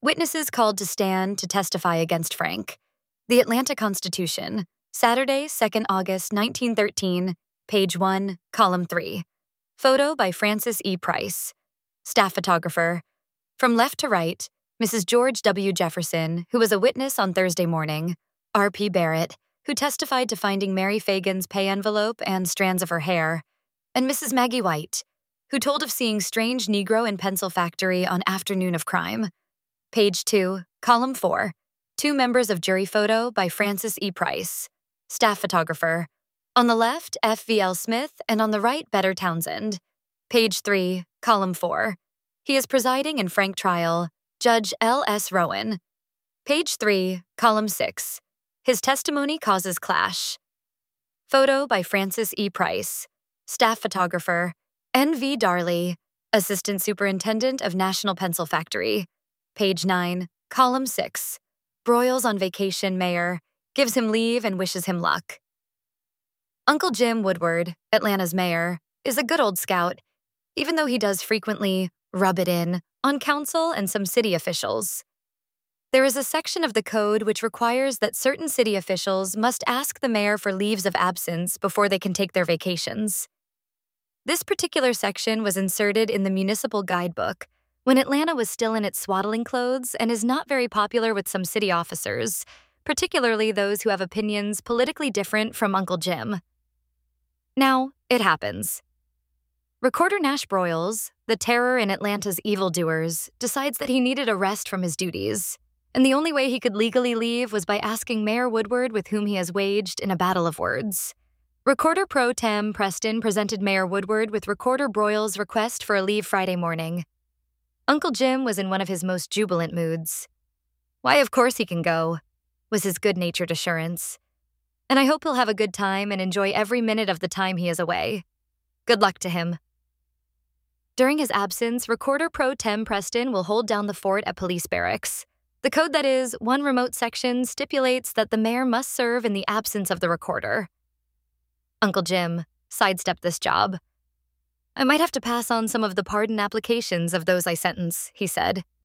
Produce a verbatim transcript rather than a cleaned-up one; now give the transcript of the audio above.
Witnesses called to stand to testify against Frank. The Atlanta Constitution, Saturday, second August nineteen thirteen, page one, column three. Photo by Francis E. Price. Staff photographer. From left to right, Missus George W. Jefferson, who was a witness on Thursday morning, R P Barrett, who testified to finding Mary Fagan's pay envelope and strands of her hair, and Missus Maggie White, who told of seeing strange Negro in pencil factory on afternoon of crime. Page two, column four. Two members of jury photo by Francis E. Price. Staff photographer. On the left, F V L Smith, and on the right, Better Townsend. Page three, column four. He is presiding in Frank trial, Judge L S Rowan. Page three, column six. His testimony causes clash. Photo by Francis E. Price. Staff photographer. N V Darley, Assistant Superintendent of National Pencil Factory. Page nine, column six. Broyles on vacation mayor, gives him leave and wishes him luck. Uncle Jim Woodward, Atlanta's mayor, is a good old scout, even though he does frequently rub it in on council and some city officials. There is a section of the code which requires that certain city officials must ask the mayor for leaves of absence before they can take their vacations. This particular section was inserted in the municipal guidebook when Atlanta was still in its swaddling clothes and is not very popular with some city officers, particularly those who have opinions politically different from Uncle Jim. Now, it happens. Recorder Nash Broyles, the terror in Atlanta's evildoers, decides that he needed a rest from his duties, and the only way he could legally leave was by asking Mayor Woodward, with whom he has waged in a battle of words. Recorder Pro Tem Preston presented Mayor Woodward with Recorder Broyles' request for a leave Friday morning. Uncle Jim was in one of his most jubilant moods. "Why, of course he can go," was his good-natured assurance. "And I hope he'll have a good time and enjoy every minute of the time he is away. Good luck to him." During his absence, Recorder Pro Tem Preston will hold down the fort at police barracks. The code, that is, one remote section, stipulates that the mayor must serve in the absence of the recorder. Uncle Jim sidestepped this job. "I might have to pass on some of the pardon applications of those I sentence," he said.